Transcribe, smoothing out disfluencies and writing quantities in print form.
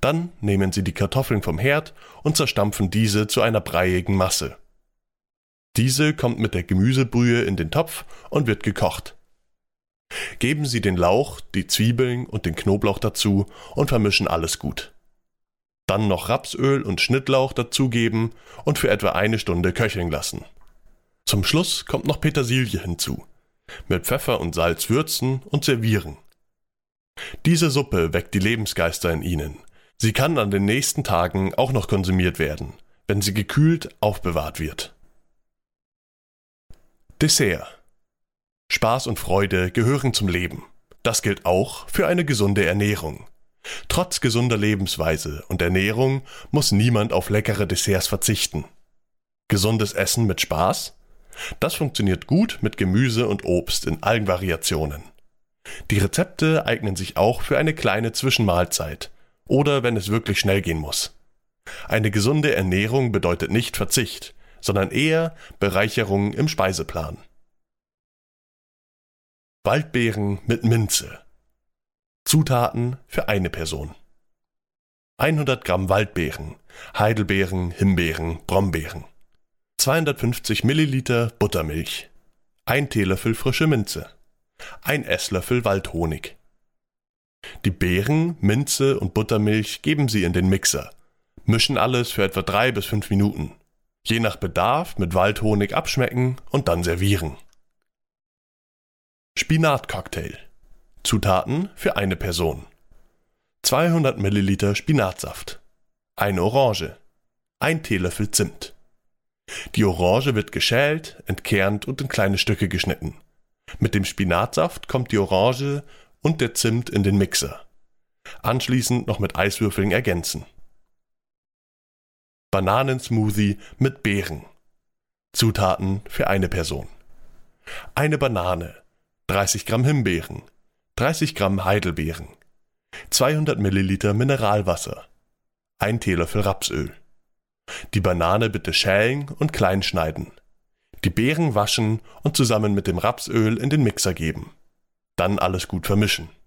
Dann nehmen Sie die Kartoffeln vom Herd und zerstampfen diese zu einer breiigen Masse. Diese kommt mit der Gemüsebrühe in den Topf und wird gekocht. Geben Sie den Lauch, die Zwiebeln und den Knoblauch dazu und vermischen alles gut. Dann noch Rapsöl und Schnittlauch dazugeben und für etwa 1 Stunde köcheln lassen. Zum Schluss kommt noch Petersilie hinzu. Mit Pfeffer und Salz würzen und servieren. Diese Suppe weckt die Lebensgeister in Ihnen. Sie kann an den nächsten Tagen auch noch konsumiert werden, wenn sie gekühlt aufbewahrt wird. Dessert. Spaß und Freude gehören zum Leben. Das gilt auch für eine gesunde Ernährung. Trotz gesunder Lebensweise und Ernährung muss niemand auf leckere Desserts verzichten. Gesundes Essen mit Spaß? Das funktioniert gut mit Gemüse und Obst in allen Variationen. Die Rezepte eignen sich auch für eine kleine Zwischenmahlzeit oder wenn es wirklich schnell gehen muss. Eine gesunde Ernährung bedeutet nicht Verzicht, sondern eher Bereicherung im Speiseplan. Waldbeeren mit Minze. Zutaten für eine Person. 100 Gramm Waldbeeren, Heidelbeeren, Himbeeren, Brombeeren. 250 Milliliter Buttermilch. 1 Teelöffel frische Minze. 1 Esslöffel Waldhonig. Die Beeren, Minze und Buttermilch geben Sie in den Mixer. Mischen alles für etwa 3 bis 5 Minuten. Je nach Bedarf mit Waldhonig abschmecken und dann servieren. Spinatcocktail. Zutaten für eine Person. 200 Milliliter Spinatsaft. 1 Orange. 1 Teelöffel Zimt. Die Orange wird geschält, entkernt und in kleine Stücke geschnitten. Mit dem Spinatsaft kommt die Orange und der Zimt in den Mixer. Anschließend noch mit Eiswürfeln ergänzen. Bananensmoothie mit Beeren. Zutaten für eine Person. 1 Banane, 30 Gramm Himbeeren, 30 Gramm Heidelbeeren, 200 Milliliter Mineralwasser, 1 Teelöffel Rapsöl. Die Banane bitte schälen und klein schneiden. Die Beeren waschen und zusammen mit dem Rapsöl in den Mixer geben. Dann alles gut vermischen.